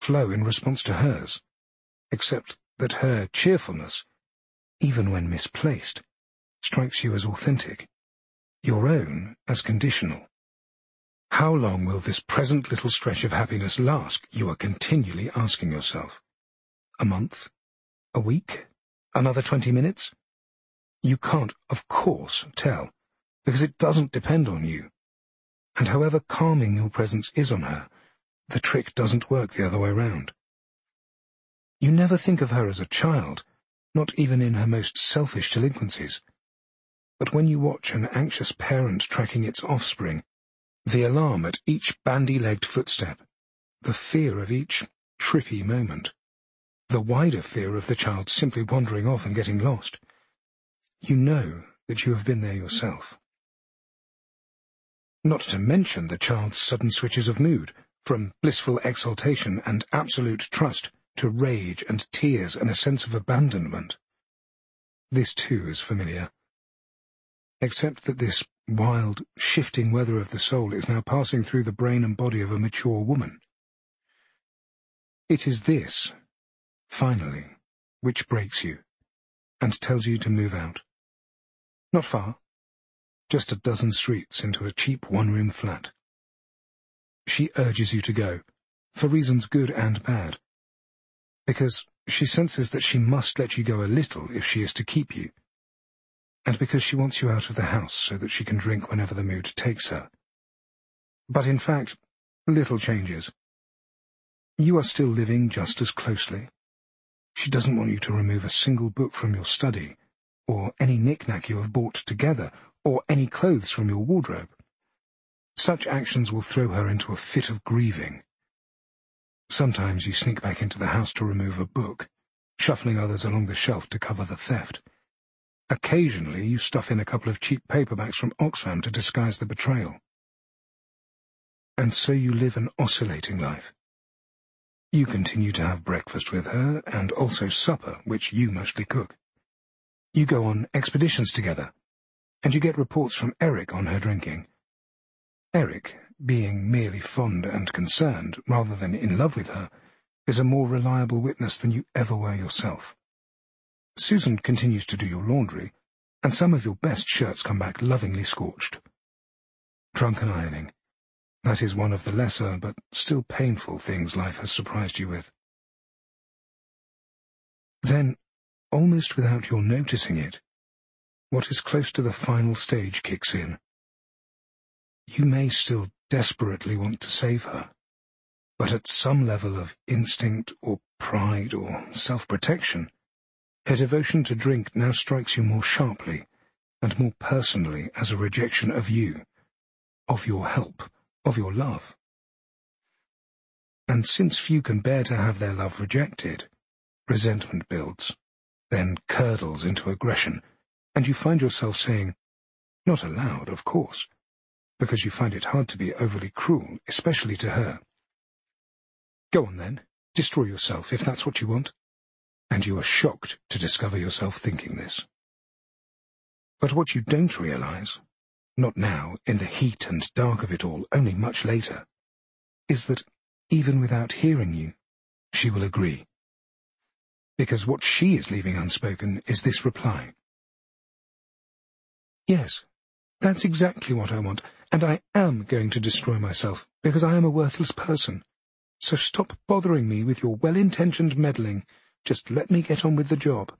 flow in response to hers, except that her cheerfulness, even when misplaced, strikes you as authentic, your own as conditional. How long will this present little stretch of happiness last, you are continually asking yourself. A month? A week? Another 20 minutes? You can't, of course, tell, because it doesn't depend on you. And however calming your presence is on her, the trick doesn't work the other way round. You never think of her as a child, not even in her most selfish delinquencies. But when you watch an anxious parent tracking its offspring, the alarm at each bandy-legged footstep, the fear of each trippy moment, the wider fear of the child simply wandering off and getting lost, you know that you have been there yourself. Not to mention the child's sudden switches of mood, from blissful exultation and absolute trust to rage and tears and a sense of abandonment. This too is familiar. Except that this wild, shifting weather of the soul is now passing through the brain and body of a mature woman. It is this, finally, which breaks you, and tells you to move out. Not far, just a dozen streets into a cheap one-room flat. She urges you to go, for reasons good and bad, because she senses that she must let you go a little if she is to keep you, and because she wants you out of the house so that she can drink whenever the mood takes her. But in fact, little changes. You are still living just as closely. She doesn't want you to remove a single book from your study, or any knick-knack you have bought together, or any clothes from your wardrobe. Such actions will throw her into a fit of grieving. Sometimes you sneak back into the house to remove a book, shuffling others along the shelf to cover the theft. Occasionally you stuff in a couple of cheap paperbacks from Oxfam to disguise the betrayal. And so you live an oscillating life. You continue to have breakfast with her, and also supper, which you mostly cook. You go on expeditions together, and you get reports from Eric on her drinking. Eric, being merely fond and concerned, rather than in love with her, is a more reliable witness than you ever were yourself. Susan continues to do your laundry, and some of your best shirts come back lovingly scorched. Drunken ironing. That is one of the lesser, but still painful things life has surprised you with. Then, almost without your noticing it, what is close to the final stage kicks in. You may still desperately want to save her, but at some level of instinct or pride or self-protection, her devotion to drink now strikes you more sharply and more personally as a rejection of you, of your help, of your love. And since few can bear to have their love rejected, resentment builds, then curdles into aggression, and you find yourself saying, not aloud, of course, because you find it hard to be overly cruel, especially to her, "Go on then, destroy yourself if that's what you want." And you are shocked to discover yourself thinking this. But what you don't realize, not now, in the heat and dark of it all, only much later, is that, even without hearing you, she will agree. Because what she is leaving unspoken is this reply. "Yes, that's exactly what I want, and I am going to destroy myself, because I am a worthless person. So stop bothering me with your well-intentioned meddling. Just let me get on with the job."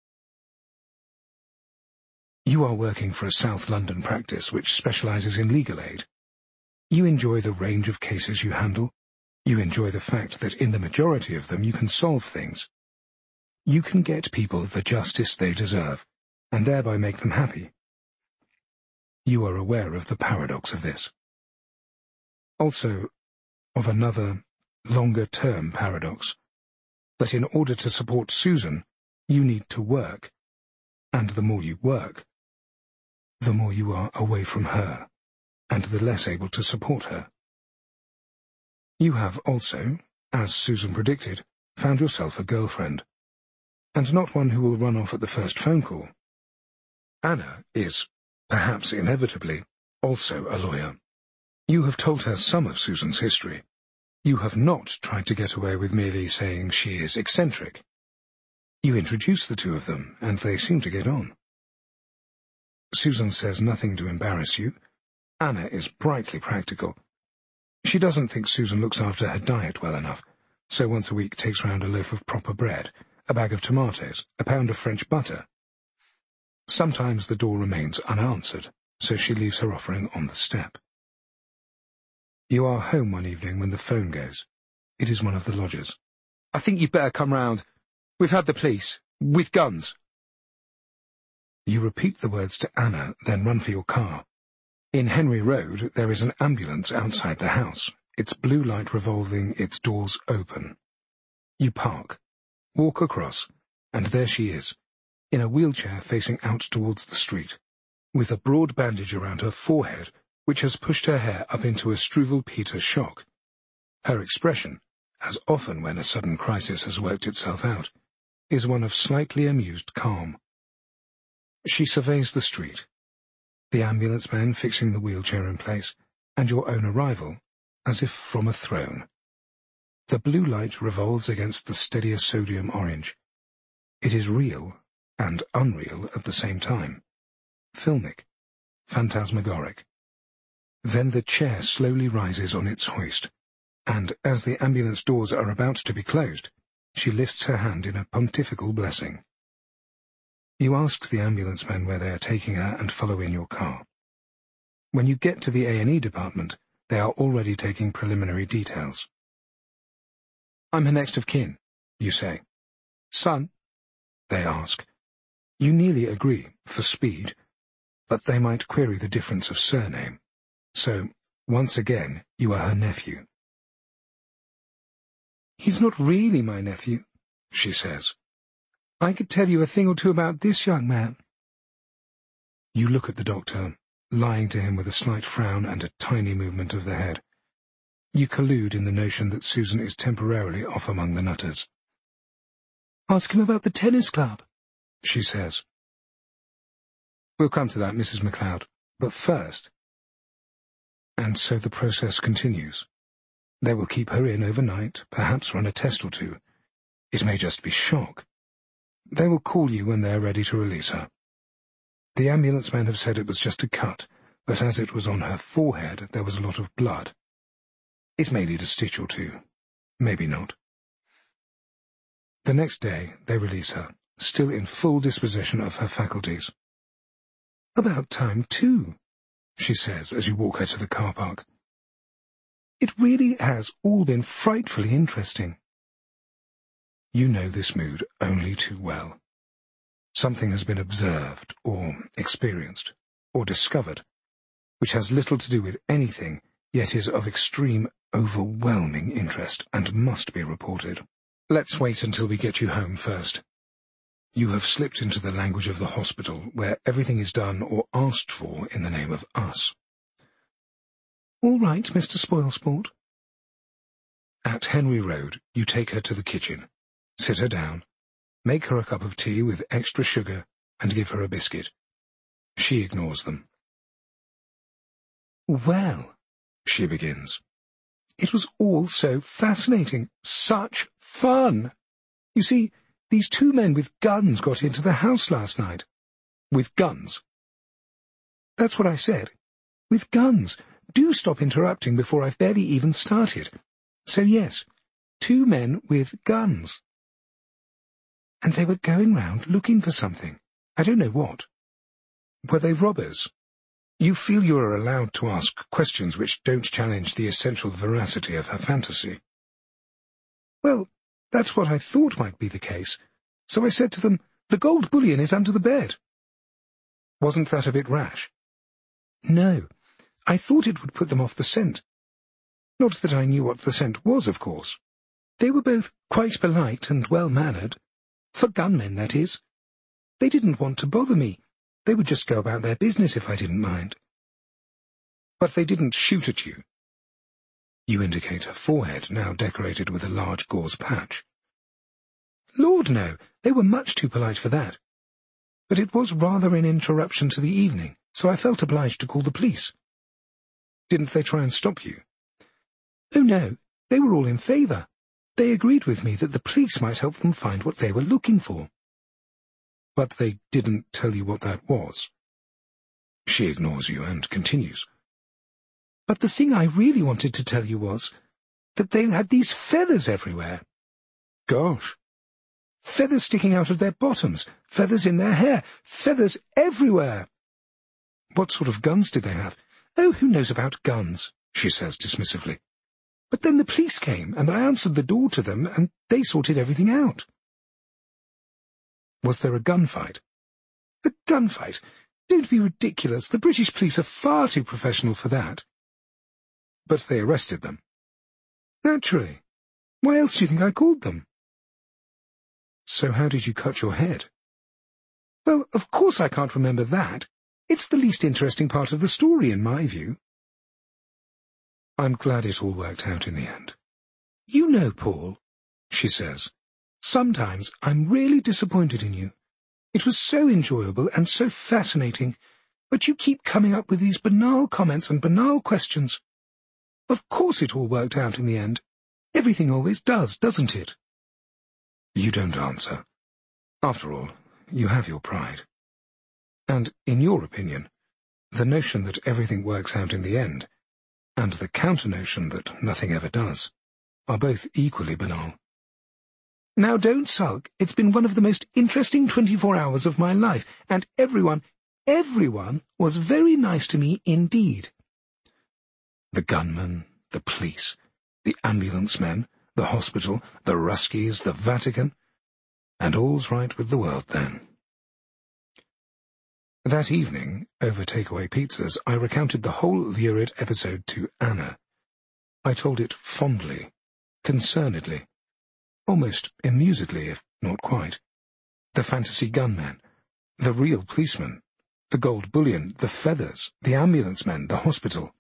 You are working for a South London practice which specializes in legal aid. You enjoy the range of cases you handle. You enjoy the fact that in the majority of them you can solve things. You can get people the justice they deserve, and thereby make them happy. You are aware of the paradox of this. Also, of another, longer-term paradox, that in order to support Susan, you need to work, and the more you work, the more you are away from her, and the less able to support her. You have also, as Susan predicted, found yourself a girlfriend, and not one who will run off at the first phone call. Anna is, perhaps inevitably, also a lawyer. You have told her some of Susan's history, You have not tried to get away with merely saying she is eccentric. You introduce the two of them, and they seem to get on. Susan says nothing to embarrass you. Anna is brightly practical. She doesn't think Susan looks after her diet well enough, so once a week takes round a loaf of proper bread, a bag of tomatoes, a pound of French butter. Sometimes the door remains unanswered, so she leaves her offering on the step. You are home one evening when the phone goes. It is one of the lodgers. "I think you'd better come round. We've had the police. With guns." You repeat the words to Anna, then run for your car. In Henry Road, there is an ambulance outside the house, its blue light revolving, its doors open. You park, walk across, and there she is, in a wheelchair facing out towards the street, with a broad bandage around her forehead, which has pushed her hair up into a Struwwelpeter shock. Her expression, as often when a sudden crisis has worked itself out, is one of slightly amused calm. She surveys the street, the ambulance man fixing the wheelchair in place, and your own arrival, as if from a throne. The blue light revolves against the steadier sodium orange. It is real and unreal at the same time. Filmic, phantasmagoric. Then the chair slowly rises on its hoist, and as the ambulance doors are about to be closed, she lifts her hand in a pontifical blessing. You ask the ambulance men where they are taking her and follow in your car. When you get to the A&E department, they are already taking preliminary details. "I'm her next of kin," you say. "Son?" they ask. You nearly agree, for speed, but they might query the difference of surname. So, once again, you are her nephew. "He's not really my nephew," she says. "I could tell you a thing or two about this young man." You look at the doctor, lying to him with a slight frown and a tiny movement of the head. You collude in the notion that Susan is temporarily off among the nutters. "Ask him about the tennis club," she says. "We'll come to that, Mrs. MacLeod. But first—" And so the process continues. They will keep her in overnight, perhaps run a test or two. It may just be shock. They will call you when they are ready to release her. The ambulance men have said it was just a cut, but as it was on her forehead, there was a lot of blood. It may need a stitch or two. Maybe not. The next day, they release her, still in full dispossession of her faculties. "About time, too," she says as you walk her to the car park. "It really has all been frightfully interesting." You know this mood only too well. Something has been observed, or experienced, or discovered, which has little to do with anything, yet is of extreme, overwhelming interest, and must be reported. Let's wait until we get you home first. You have slipped into the language of the hospital, where everything is done or asked for in the name of us. "All right, Mr. Spoilsport." At Henry Road, you take her to the kitchen, sit her down, make her a cup of tea with extra sugar, and give her a biscuit. She ignores them. "Well," she begins, "it was all so fascinating, such fun. You see, these two men with guns got into the house last night." "With guns?" "That's what I said. With guns. Do stop interrupting before I've barely even started. So yes, two men with guns. And they were going round looking for something. I don't know what." "Were they robbers?" You feel you are allowed to ask questions which don't challenge the essential veracity of her fantasy. "Well, that's what I thought might be the case. So I said to them, 'The gold bullion is under the bed.'" "Wasn't that a bit rash?" "No. I thought it would put them off the scent. Not that I knew what the scent was, of course. They were both quite polite and well-mannered. For gunmen, that is. They didn't want to bother me. They would just go about their business if I didn't mind." "But they didn't shoot at you?" You indicate her forehead, now decorated with a large gauze patch. "Lord, no. They were much too polite for that. But it was rather an interruption to the evening, so I felt obliged to call the police." "Didn't they try and stop you?" "Oh, no. They were all in favour. They agreed with me that the police might help them find what they were looking for. But they didn't tell you what that was. She ignores you and continues. But the thing I really wanted to tell you was that they had these feathers everywhere. Gosh. Feathers sticking out of their bottoms, feathers in their hair, feathers everywhere. What sort of guns did they have? Oh, who knows about guns, she says dismissively. But then the police came, and I answered the door to them, and they sorted everything out. Was there a gunfight? A gunfight? Don't be ridiculous. The British police are far too professional for that. But they arrested them. Naturally. Why else do you think I called them? So how did you cut your head? Well, of course I can't remember that. It's the least interesting part of the story, in my view. I'm glad it all worked out in the end. You know, Paul, she says, sometimes I'm really disappointed in you. It was so enjoyable and so fascinating, but you keep coming up with these banal comments and banal questions. Of course it all worked out in the end. Everything always does, doesn't it? You don't answer. After all, you have your pride. And, in your opinion, the notion that everything works out in the end, and the counter-notion that nothing ever does, are both equally banal. Now don't sulk. It's been one of the most interesting 24 hours of my life, and everyone was very nice to me indeed. The gunmen, the police, the ambulance men, the hospital, the Ruskies, the Vatican, and all's right with the world then. That evening, over takeaway pizzas, I recounted the whole lurid episode to Anna. I told it fondly, concernedly, almost amusedly, if not quite. The fantasy gunmen, the real policemen, the gold bullion, the feathers, the ambulance men, the hospital.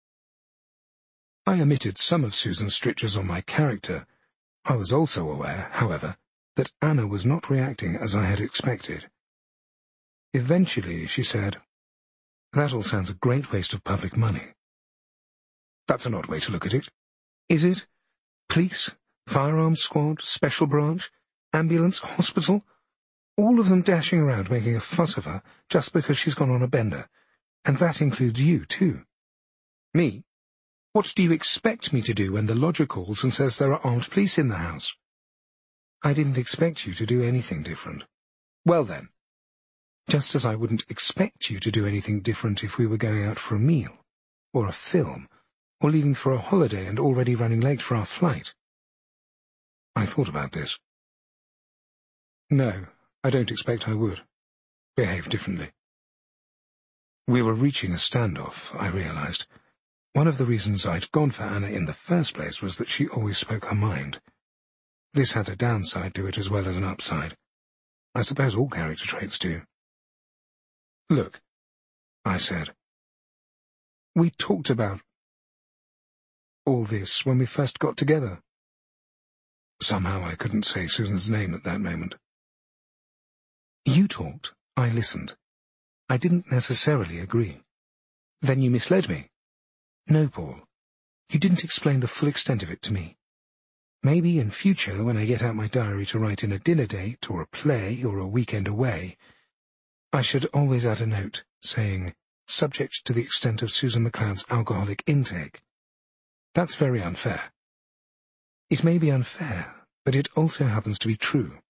I omitted some of Susan's strictures on my character. I was also aware, however, that Anna was not reacting as I had expected. Eventually, she said, "That all sounds a great waste of public money." That's an odd way to look at it. Is it? Police, firearms squad, special branch, ambulance, hospital, all of them dashing around making a fuss of her just because she's gone on a bender. And that includes you, too. Me? What do you expect me to do when the lodger calls and says there are armed police in the house? I didn't expect you to do anything different. Well then. Just as I wouldn't expect you to do anything different if we were going out for a meal, or a film, or leaving for a holiday and already running late for our flight. I thought about this. No, I don't expect I would. Behave differently. We were reaching a standoff, I realized. One of the reasons I'd gone for Anna in the first place was that she always spoke her mind. This had a downside to it as well as an upside. I suppose all character traits do. Look, I said. We talked about all this when we first got together. Somehow I couldn't say Susan's name at that moment. You talked, I listened. I didn't necessarily agree. Then you misled me. No, Paul. You didn't explain the full extent of it to me. Maybe in future, when I get out my diary to write in a dinner date, or a play, or a weekend away, I should always add a note, saying, subject to the extent of Susan MacLeod's alcoholic intake. That's very unfair. It may be unfair, but it also happens to be true.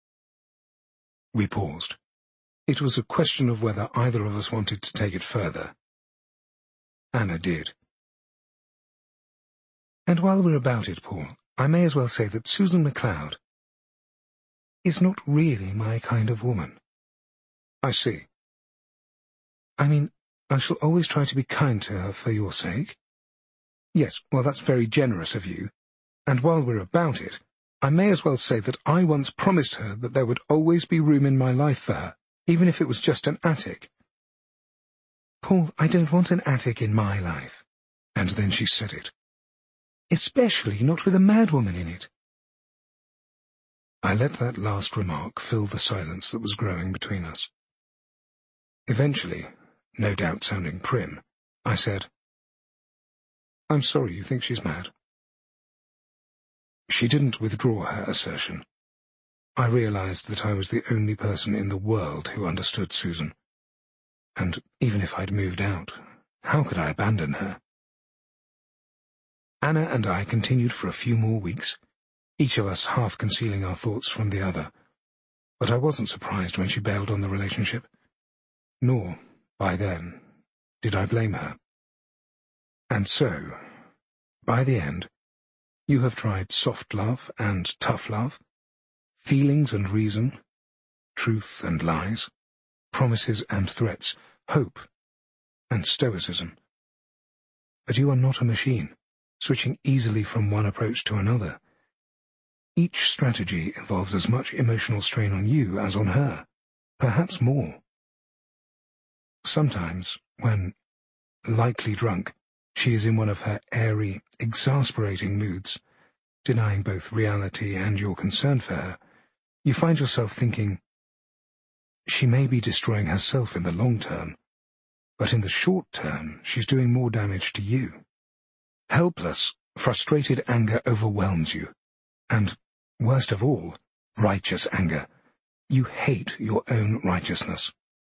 We paused. It was a question of whether either of us wanted to take it further. Anna did. And while we're about it, Paul, I may as well say that Susan MacLeod is not really my kind of woman. I see. I mean, I shall always try to be kind to her for your sake. Yes, well, that's very generous of you. And while we're about it, I may as well say that I once promised her that there would always be room in my life for her, even if it was just an attic. Paul, I don't want an attic in my life. And then she said it. Especially not with a madwoman in it. I let that last remark fill the silence that was growing between us. Eventually, no doubt sounding prim, I said, I'm sorry you think she's mad. She didn't withdraw her assertion. I realized that I was the only person in the world who understood Susan. And even if I'd moved out, how could I abandon her? Anna and I continued for a few more weeks, each of us half concealing our thoughts from the other. But I wasn't surprised when she bailed on the relationship. Nor, by then, did I blame her. And so, by the end, you have tried soft love and tough love, feelings and reason, truth and lies, promises and threats, hope and stoicism. But you are not a machine, switching easily from one approach to another. Each strategy involves as much emotional strain on you as on her, perhaps more. Sometimes, when, lightly drunk, she is in one of her airy, exasperating moods, denying both reality and your concern for her, you find yourself thinking, she may be destroying herself in the long term, but in the short term she's doing more damage to you. Helpless, frustrated anger overwhelms you, and, worst of all, righteous anger. You hate your own righteousness.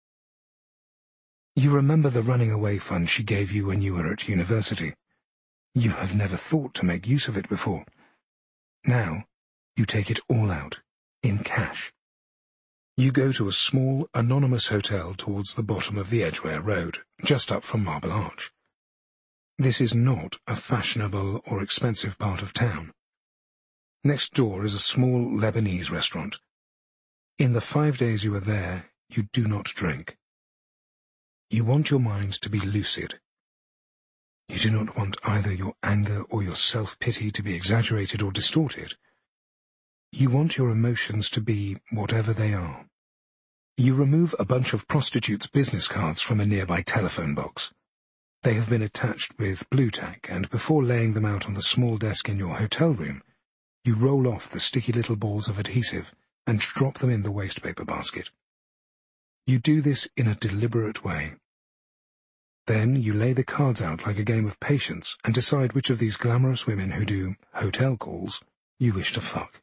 You remember the running away fund she gave you when you were at university. You have never thought to make use of it before. Now, you take it all out, in cash. You go to a small, anonymous hotel towards the bottom of the Edgware Road, just up from Marble Arch. This is not a fashionable or expensive part of town. Next door is a small Lebanese restaurant. In the 5 days you are there, you do not drink. You want your mind to be lucid. You do not want either your anger or your self-pity to be exaggerated or distorted. You want your emotions to be whatever they are. You remove a bunch of prostitutes' business cards from a nearby telephone box. They have been attached with blue tack, and before laying them out on the small desk in your hotel room, you roll off the sticky little balls of adhesive and drop them in the wastepaper basket. You do this in a deliberate way. Then you lay the cards out like a game of patience and decide which of these glamorous women who do hotel calls you wish to fuck.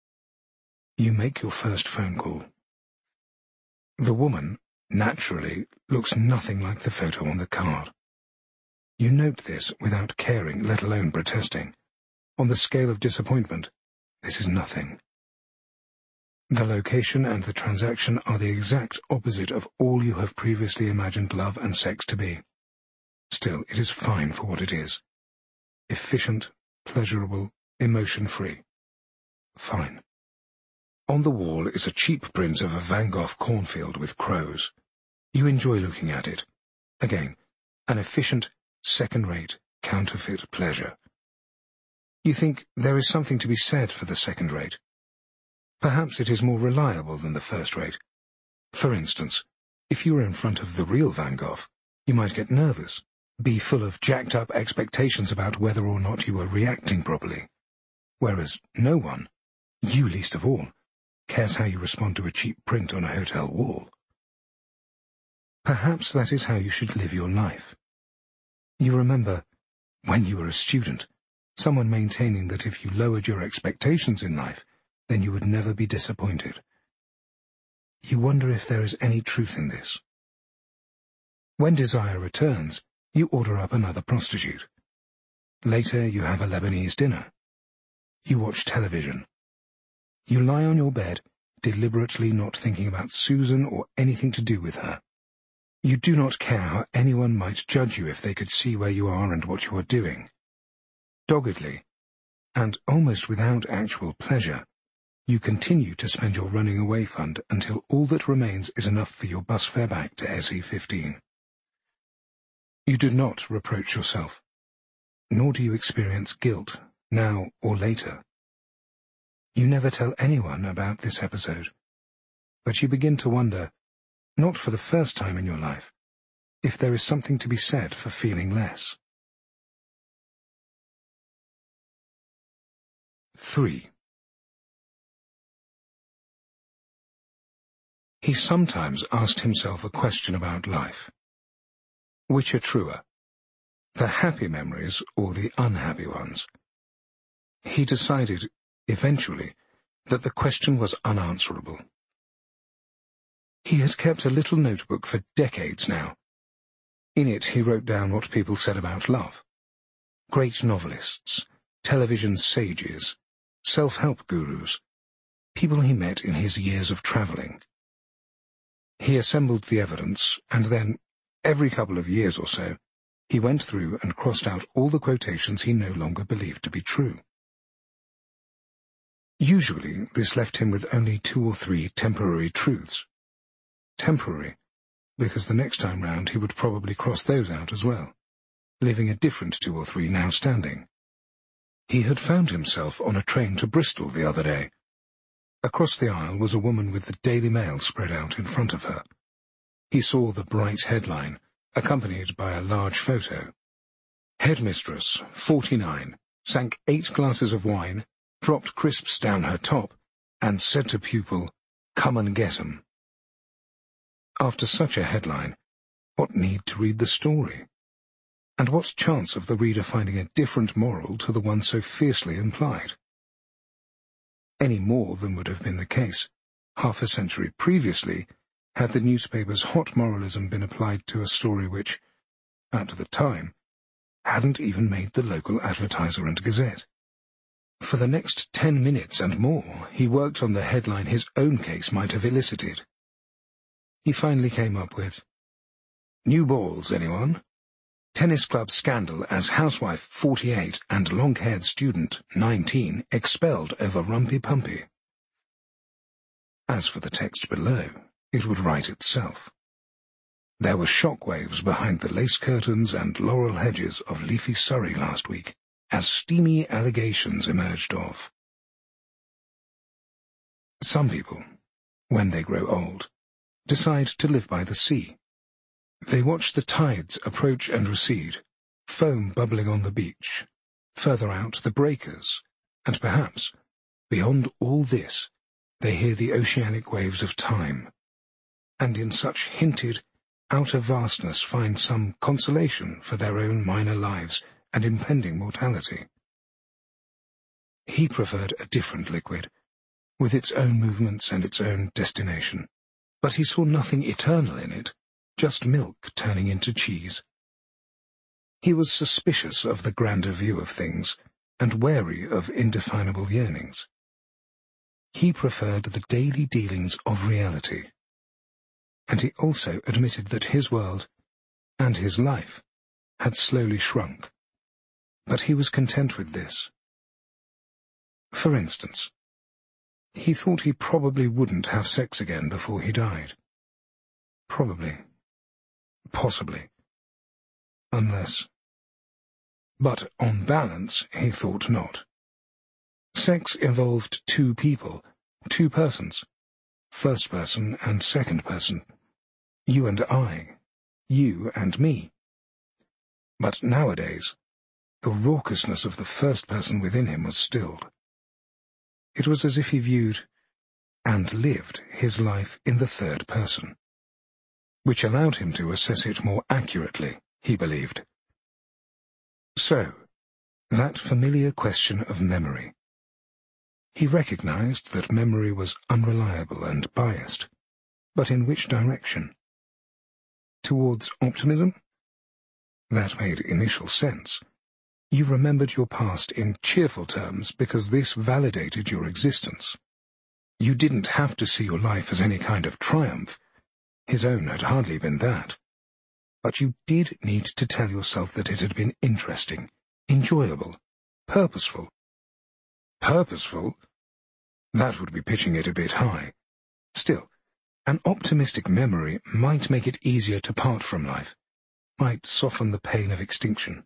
You make your first phone call. The woman, naturally, looks nothing like the photo on the card. You note this without caring, let alone protesting. On the scale of disappointment, this is nothing. The location and the transaction are the exact opposite of all you have previously imagined love and sex to be. Still, it is fine for what it is. Efficient, pleasurable, emotion-free. Fine. On the wall is a cheap print of a Van Gogh cornfield with crows. You enjoy looking at it. Again, an efficient, second-rate, counterfeit pleasure. You think there is something to be said for the second-rate. Perhaps it is more reliable than the first-rate. For instance, if you were in front of the real Van Gogh, you might get nervous, be full of jacked-up expectations about whether or not you were reacting properly. Whereas no one, you least of all, cares how you respond to a cheap print on a hotel wall. Perhaps that is how you should live your life. You remember, when you were a student, someone maintaining that if you lowered your expectations in life, then you would never be disappointed. You wonder if there is any truth in this. When desire returns, you order up another prostitute. Later you have a Lebanese dinner. You watch television. You lie on your bed, deliberately not thinking about Susan or anything to do with her. You do not care how anyone might judge you if they could see where you are and what you are doing. Doggedly, and almost without actual pleasure, you continue to spend your running away fund until all that remains is enough for your bus fare back to SE15. You do not reproach yourself, nor do you experience guilt, now or later. You never tell anyone about this episode, but you begin to wonder, not for the first time in your life, if there is something to be said for feeling less. 3. He sometimes asked himself a question about life. Which are truer, the happy memories or the unhappy ones? He decided, eventually, that the question was unanswerable. He had kept a little notebook for decades now. In it he wrote down what people said about love. Great novelists, television sages, self-help gurus, people he met in his years of travelling. He assembled the evidence, and then, every couple of years or so, he went through and crossed out all the quotations he no longer believed to be true. Usually, this left him with only 2 or 3 temporary truths. Temporary, because the next time round he would probably cross those out as well, leaving a different 2 or 3 now standing. He had found himself on a train to Bristol the other day. Across the aisle was a woman with the Daily Mail spread out in front of her. He saw the bright headline, accompanied by a large photo. Headmistress, 49, sank 8 glasses of wine, dropped crisps down her top, and said to pupil, "Come and get 'em." After such a headline, what need to read the story? And what chance of the reader finding a different moral to the one so fiercely implied? Any more than would have been the case, half a century previously, had the newspaper's hot moralism been applied to a story which, at the time, hadn't even made the local Advertiser and Gazette. For the next 10 minutes and more, he worked on the headline his own case might have elicited. He finally came up with, "New balls, anyone? Tennis club scandal as housewife 48 and long-haired student 19 expelled over rumpy-pumpy." As for the text below, it would write itself. There were shockwaves behind the lace curtains and laurel hedges of leafy Surrey last week, as steamy allegations emerged of. Some people, when they grow old, decide to live by the sea. They watch the tides approach and recede, foam bubbling on the beach, further out the breakers, and perhaps, beyond all this, they hear the oceanic waves of time, and in such hinted, outer vastness find some consolation for their own minor lives and impending mortality. He preferred a different liquid, with its own movements and its own destination. But he saw nothing eternal in it, just milk turning into cheese. He was suspicious of the grander view of things, and wary of indefinable yearnings. He preferred the daily dealings of reality. And he also admitted that his world, and his life, had slowly shrunk. But he was content with this. For instance, he thought he probably wouldn't have sex again before he died. Probably. Possibly. Unless. But on balance, he thought not. Sex involved 2 people, 2 persons, first person and second person, you and I, you and me. But nowadays, the raucousness of the first person within him was stilled. It was as if he viewed and lived his life in the third person, which allowed him to assess it more accurately, he believed. So, that familiar question of memory. He recognized that memory was unreliable and biased, but in which direction? Towards optimism? That made initial sense. You remembered your past in cheerful terms because this validated your existence. You didn't have to see your life as any kind of triumph. His own had hardly been that. But you did need to tell yourself that it had been interesting, enjoyable, purposeful. Purposeful? That would be pitching it a bit high. Still, an optimistic memory might make it easier to part from life, might soften the pain of extinction.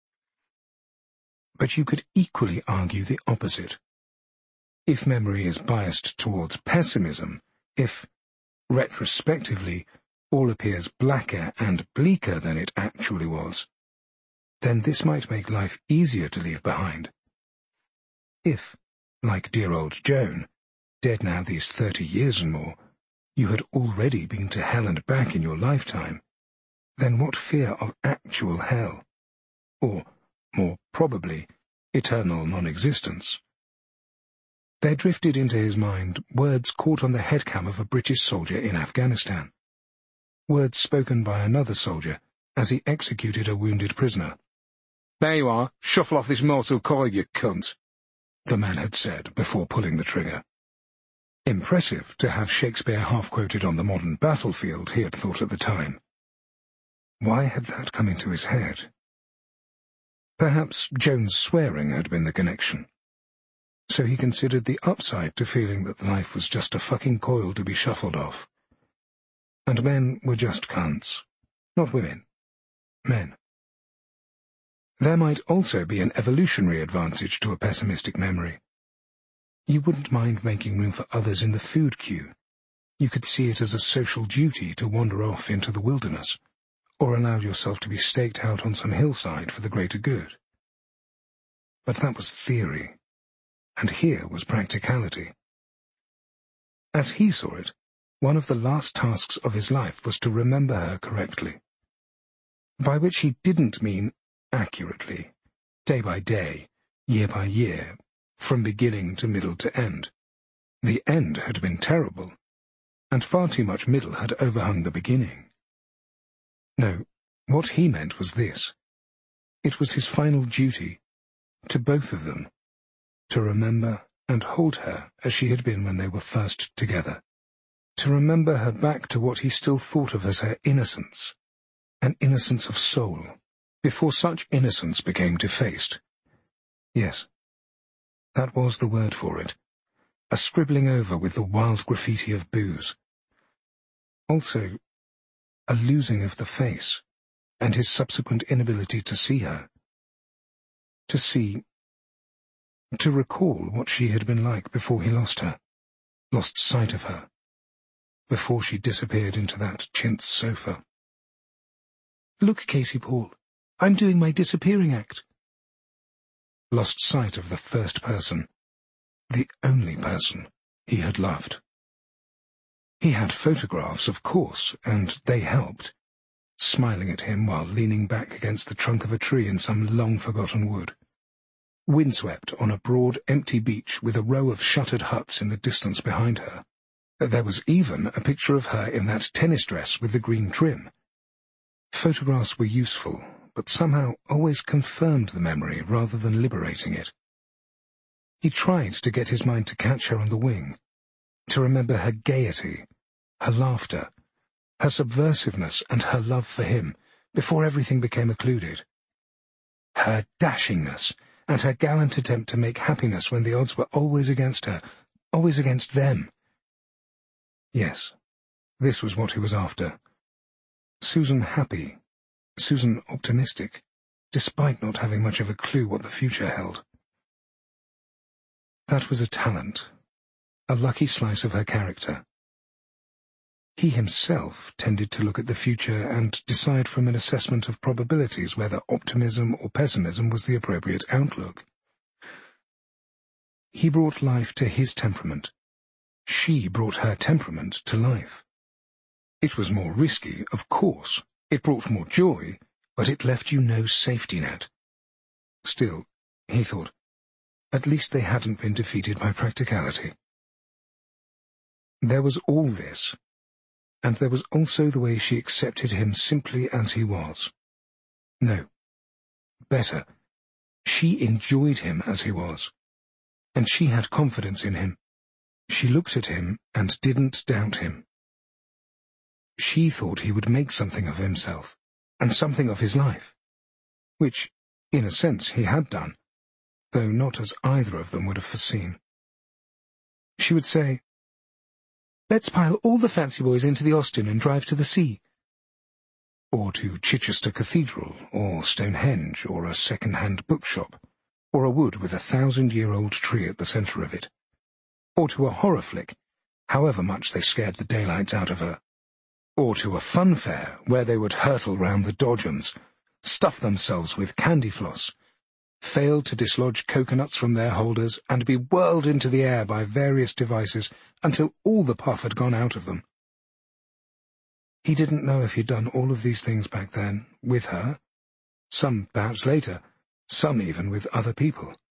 But you could equally argue the opposite. If memory is biased towards pessimism, if, retrospectively, all appears blacker and bleaker than it actually was, then this might make life easier to leave behind. If, like dear old Joan, dead now these 30 years and more, you had already been to hell and back in your lifetime, then what fear of actual hell? Or, more probably, eternal non-existence. There drifted into his mind words caught on the headcam of a British soldier in Afghanistan. Words spoken by another soldier as he executed a wounded prisoner. "There you are, shuffle off this mortal coil, you cunt," the man had said before pulling the trigger. Impressive to have Shakespeare half-quoted on the modern battlefield, he had thought at the time. Why had that come into his head? Perhaps Joan's swearing had been the connection. So he considered the upside to feeling that life was just a fucking coil to be shuffled off. And men were just cunts. Not women. Men. There might also be an evolutionary advantage to a pessimistic memory. You wouldn't mind making room for others in the food queue. You could see it as a social duty to wander off into the wilderness, or allow yourself to be staked out on some hillside for the greater good. But that was theory, and here was practicality. As he saw it, one of the last tasks of his life was to remember her correctly. By which he didn't mean accurately, day by day, year by year, from beginning to middle to end. The end had been terrible, and far too much middle had overhung the beginning. No, what he meant was this. It was his final duty, to both of them, to remember and hold her as she had been when they were first together, to remember her back to what he still thought of as her innocence, an innocence of soul, before such innocence became defaced. Yes, that was the word for it, a scribbling over with the wild graffiti of booze. Also, a losing of the face, and his subsequent inability to see her. To recall what she had been like before he lost her, lost sight of her, before she disappeared into that chintz sofa. "Look, Casey Paul, I'm doing my disappearing act." Lost sight of the first person, the only person he had loved. He had photographs, of course, and they helped, smiling at him while leaning back against the trunk of a tree in some long-forgotten wood. Windswept on a broad, empty beach with a row of shuttered huts in the distance behind her. There was even a picture of her in that tennis dress with the green trim. Photographs were useful, but somehow always confirmed the memory rather than liberating it. He tried to get his mind to catch her on the wing, to remember her gaiety, her laughter, her subversiveness and her love for him, before everything became occluded. Her dashingness, and her gallant attempt to make happiness when the odds were always against her, always against them. Yes, this was what he was after. Susan happy, Susan optimistic, despite not having much of a clue what the future held. That was a talent, a lucky slice of her character. He himself tended to look at the future and decide from an assessment of probabilities whether optimism or pessimism was the appropriate outlook. He brought life to his temperament. She brought her temperament to life. It was more risky, of course. It brought more joy, but it left you no safety net. Still, he thought, at least they hadn't been defeated by practicality. There was all this, and there was also the way she accepted him simply as he was. No, better, she enjoyed him as he was, and she had confidence in him. She looked at him and didn't doubt him. She thought he would make something of himself, and something of his life, which, in a sense, he had done, though not as either of them would have foreseen. She would say, "Let's pile all the fancy boys into the Austin and drive to the sea." Or to Chichester Cathedral, or Stonehenge, or a second-hand bookshop, or a wood with a 1,000-year-old tree at the centre of it. Or to a horror flick, however much they scared the daylights out of her. Or to a fun fair where they would hurtle round the dodgems, stuff themselves with candy floss, fail to dislodge coconuts from their holders, and be whirled into the air by various devices until all the puff had gone out of them. He didn't know if he'd done all of these things back then, with her, some perhaps later, some even with other people.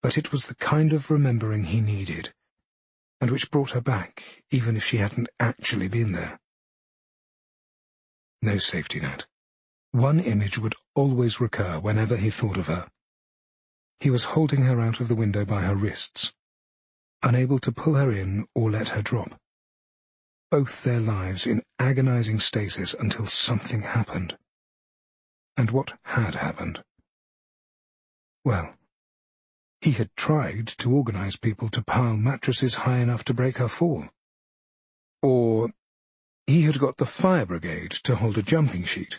but it was the kind of remembering he needed, and which brought her back even if she hadn't actually been there. No safety net. One image would always recur whenever he thought of her. He was holding her out of the window by her wrists, unable to pull her in or let her drop. Both their lives in agonizing stasis until something happened. And what had happened? Well, he had tried to organize people to pile mattresses high enough to break her fall. Or he had got the fire brigade to hold a jumping sheet.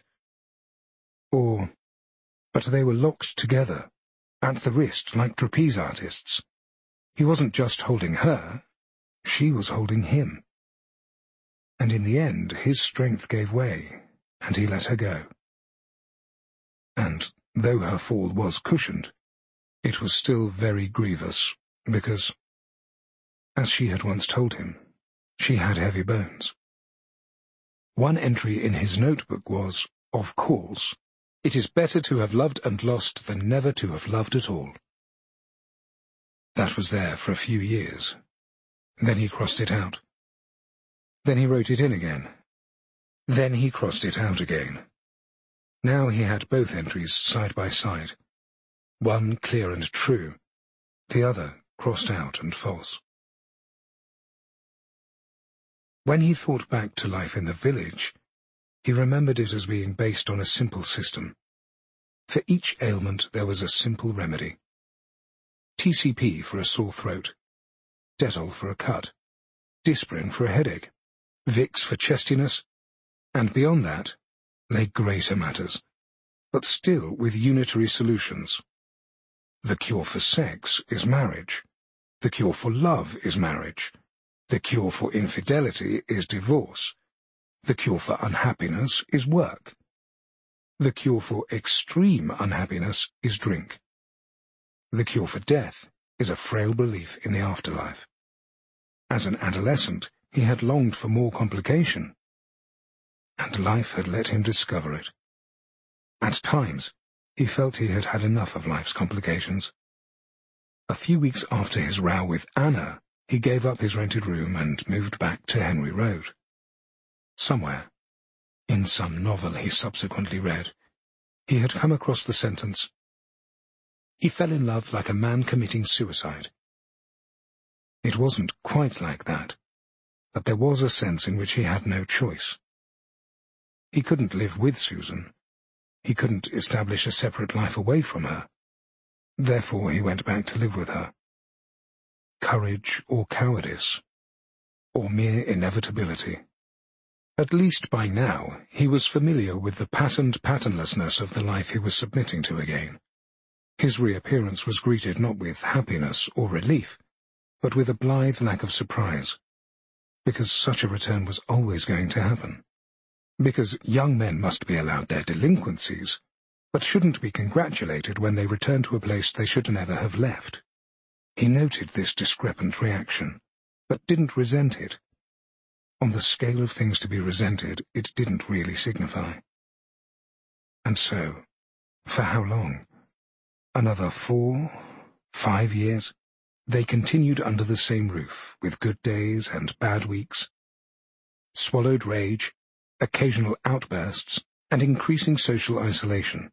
But they were locked together, at the wrist like trapeze artists. He wasn't just holding her, she was holding him. And in the end his strength gave way, and he let her go. And though her fall was cushioned, it was still very grievous, because, as she had once told him, she had heavy bones. One entry in his notebook was, of course, "It is better to have loved and lost than never to have loved at all." That was there for a few years. Then he crossed it out. Then he wrote it in again. Then he crossed it out again. Now he had both entries side by side. One clear and true, the other crossed out and false. When he thought back to life in the village, he remembered it as being based on a simple system. For each ailment there was a simple remedy. TCP for a sore throat, Dettol for a cut, Disprin for a headache, Vicks for chestiness, and beyond that lay greater matters, but still with unitary solutions. The cure for sex is marriage. The cure for love is marriage. The cure for infidelity is divorce. The cure for unhappiness is work. The cure for extreme unhappiness is drink. The cure for death is a frail belief in the afterlife. As an adolescent, he had longed for more complication, and life had let him discover it. At times, he felt he had had enough of life's complications. A few weeks after his row with Anna, he gave up his rented room and moved back to Henry Road. Somewhere, in some novel he subsequently read, he had come across the sentence, "He fell in love like a man committing suicide." It wasn't quite like that, but there was a sense in which he had no choice. He couldn't live with Susan. He couldn't establish a separate life away from her. Therefore he went back to live with her. Courage or cowardice, or mere inevitability. At least by now he was familiar with the patterned patternlessness of the life he was submitting to again. His reappearance was greeted not with happiness or relief, but with a blithe lack of surprise, because such a return was always going to happen. Because young men must be allowed their delinquencies, but shouldn't be congratulated when they return to a place they should never have left. He noted this discrepant reaction, but didn't resent it. On the scale of things to be resented, it didn't really signify. And so, for how long? Another 4, 5 years? They continued under the same roof, with good days and bad weeks. Swallowed rage, occasional outbursts, and increasing social isolation.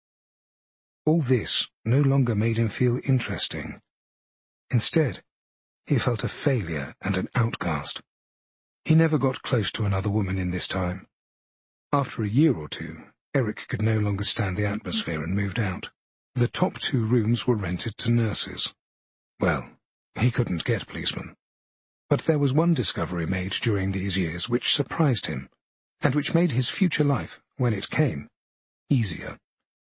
All this no longer made him feel interesting. Instead, he felt a failure and an outcast. He never got close to another woman in this time. After a year or two, Eric could no longer stand the atmosphere and moved out. The top 2 rooms were rented to nurses. Well, he couldn't get policemen. But there was one discovery made during these years which surprised him, and which made his future life, when it came, easier.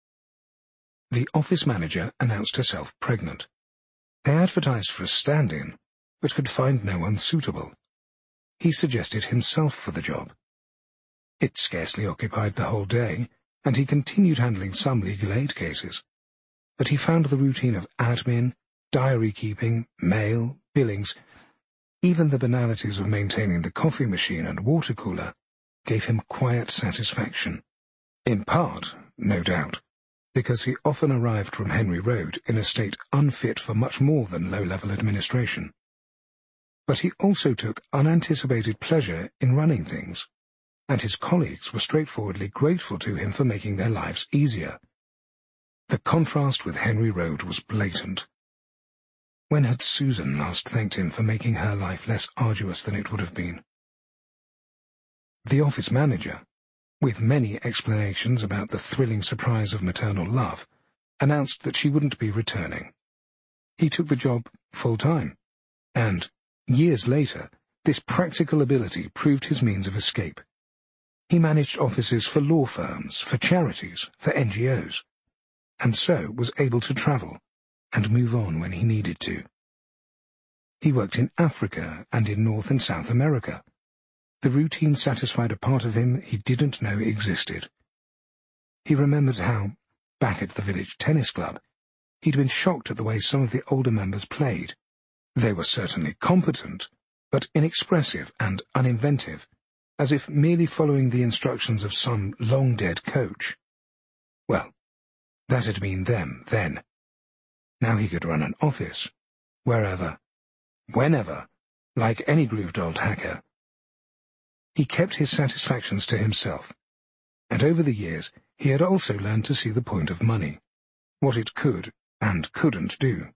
The office manager announced herself pregnant. They advertised for a stand-in, but could find no one suitable. He suggested himself for the job. It scarcely occupied the whole day, and he continued handling some legal aid cases. But he found the routine of admin, diary-keeping, mail, billings, even the banalities of maintaining the coffee machine and water cooler, gave him quiet satisfaction. In part, no doubt, because he often arrived from Henry Road in a state unfit for much more than low-level administration. But he also took unanticipated pleasure in running things, and his colleagues were straightforwardly grateful to him for making their lives easier. The contrast with Henry Road was blatant. When had Susan last thanked him for making her life less arduous than it would have been? The office manager, with many explanations about the thrilling surprise of maternal love, announced that she wouldn't be returning. He took the job full-time, and, years later, this practical ability proved his means of escape. He managed offices for law firms, for charities, for NGOs, and so was able to travel and move on when he needed to. He worked in Africa and in North and South America. The routine satisfied a part of him he didn't know existed. He remembered how, back at the village tennis club, he'd been shocked at the way some of the older members played. They were certainly competent, but inexpressive and uninventive, as if merely following the instructions of some long-dead coach. Well, that had been them then. Now he could run an office, wherever, whenever, like any grooved old hacker. He kept his satisfactions to himself, and over the years he had also learned to see the point of money, what it could and couldn't do.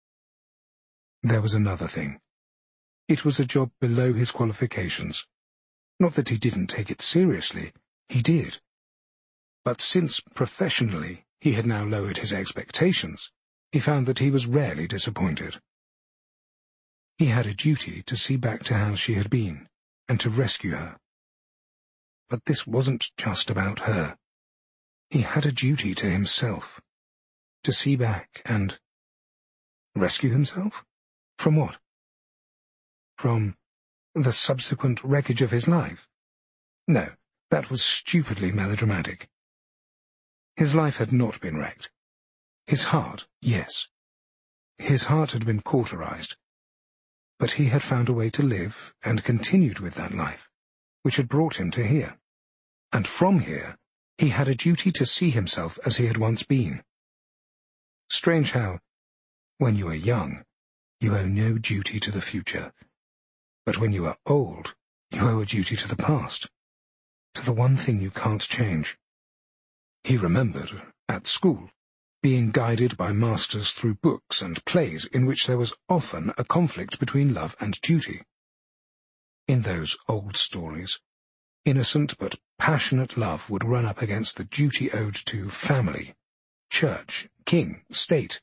There was another thing. It was a job below his qualifications. Not that he didn't take it seriously, he did. But since, professionally, he had now lowered his expectations, he found that he was rarely disappointed. He had a duty to see back to how she had been, and to rescue her. But this wasn't just about her. He had a duty to himself, to see back and... rescue himself? From what? From the subsequent wreckage of his life? No, that was stupidly melodramatic. His life had not been wrecked. His heart, yes. His heart had been cauterized. But he had found a way to live and continued with that life, which had brought him to here. And from here, he had a duty to see himself as he had once been. Strange how, when you are young, you owe no duty to the future. But when you are old, you owe a duty to the past, to the one thing you can't change. He remembered, at school, being guided by masters through books and plays in which there was often a conflict between love and duty. In those old stories, innocent but passionate love would run up against the duty owed to family, church, king, state.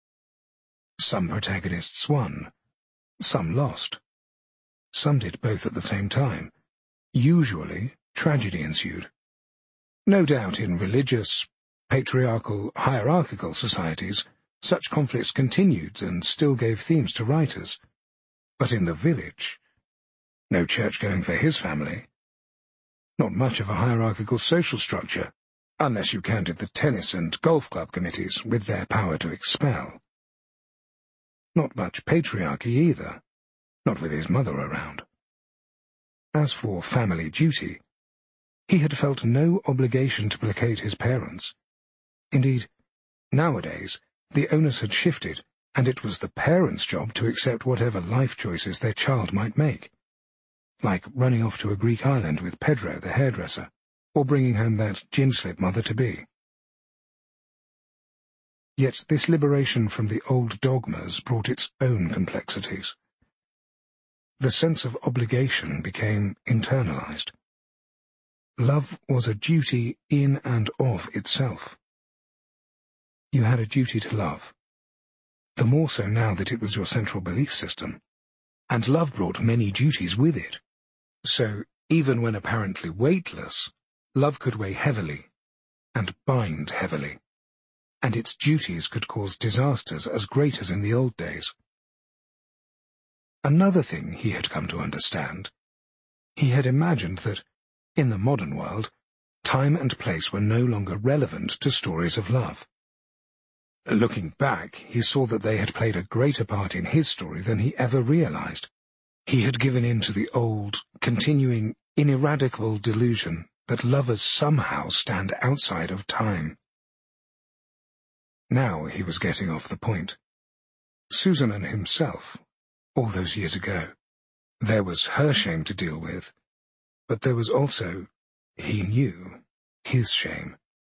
Some protagonists won, some lost. Some did both at the same time. Usually, tragedy ensued. No doubt in religious, patriarchal, hierarchical societies, such conflicts continued and still gave themes to writers. But in the village, no church going for his family. Not much of a hierarchical social structure, unless you counted the tennis and golf club committees with their power to expel. Not much patriarchy either, not with his mother around. As for family duty, he had felt no obligation to placate his parents. Indeed, nowadays, the onus had shifted, and it was the parents' job to accept whatever life choices their child might make, like running off to a Greek island with Pedro the hairdresser, or bringing home that gin-slip mother-to-be. Yet this liberation from the old dogmas brought its own complexities. The sense of obligation became internalized. Love was a duty in and of itself. You had a duty to love, the more so now that it was your central belief system, and love brought many duties with it. So, even when apparently weightless, love could weigh heavily, and bind heavily, and its duties could cause disasters as great as in the old days. Another thing he had come to understand. He had imagined that, in the modern world, time and place were no longer relevant to stories of love. Looking back, he saw that they had played a greater part in his story than he ever realized. He had given in to the old, continuing, ineradicable delusion that lovers somehow stand outside of time. Now he was getting off the point. Susan and himself, all those years ago, there was her shame to deal with, but there was also, he knew, his shame.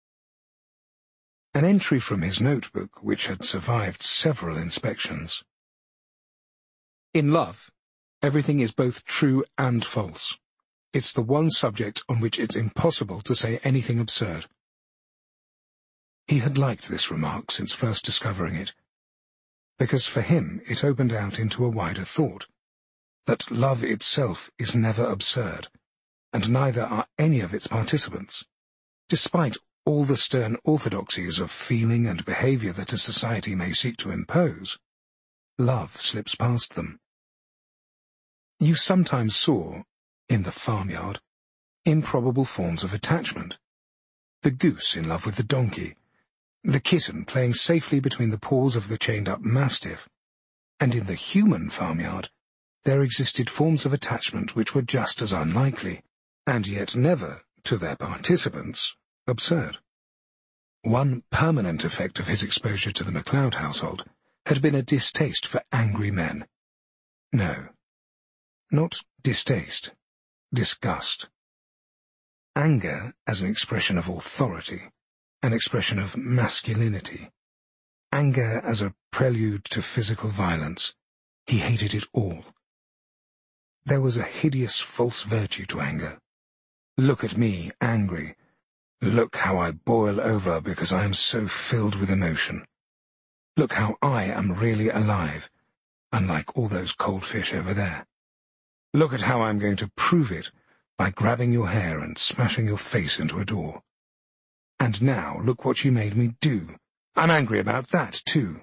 An entry from his notebook which had survived several inspections. In love, everything is both true and false. It's the one subject on which it's impossible to say anything absurd. He had liked this remark since first discovering it, because for him it opened out into a wider thought, that love itself is never absurd, and neither are any of its participants, despite all the stern orthodoxies of feeling and behaviour that a society may seek to impose. Love slips past them. You sometimes saw, in the farmyard, improbable forms of attachment. The goose in love with the donkey, the kitten playing safely between the paws of the chained-up mastiff, and in the human farmyard there existed forms of attachment which were just as unlikely, and yet never, to their participants, absurd. One permanent effect of his exposure to the MacLeod household had been a distaste for angry men. No, not distaste, disgust. Anger as an expression of authority, an expression of masculinity. Anger as a prelude to physical violence. He hated it all. There was a hideous false virtue to anger. Look at me, angry. Look how I boil over because I am so filled with emotion. Look how I am really alive, unlike all those cold fish over there. Look at how I'm going to prove it by grabbing your hair and smashing your face into a door. And now look what you made me do. I'm angry about that, too.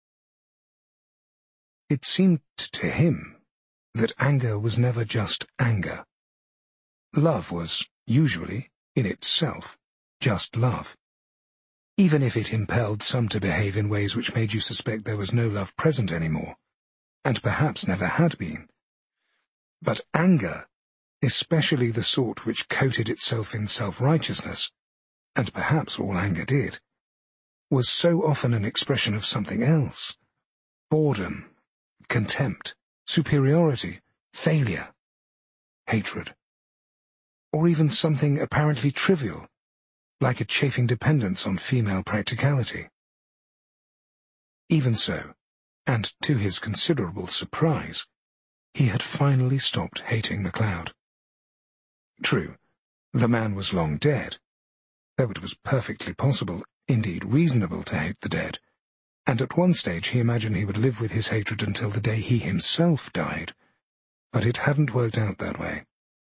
It seemed to him that anger was never just anger. Love was, usually, in itself, just love. Even if it impelled some to behave in ways which made you suspect there was no love present anymore, and perhaps never had been. But anger, especially the sort which coated itself in self-righteousness, and perhaps all anger did, was so often an expression of something else. Boredom, contempt, superiority, failure, hatred. Or even something apparently trivial, like a chafing dependence on female practicality. Even so, and to his considerable surprise, he had finally stopped hating MacLeod. True, the man was long dead, though it was perfectly possible, indeed reasonable, to hate the dead, and at one stage he imagined he would live with his hatred until the day he himself died, but it hadn't worked out that way.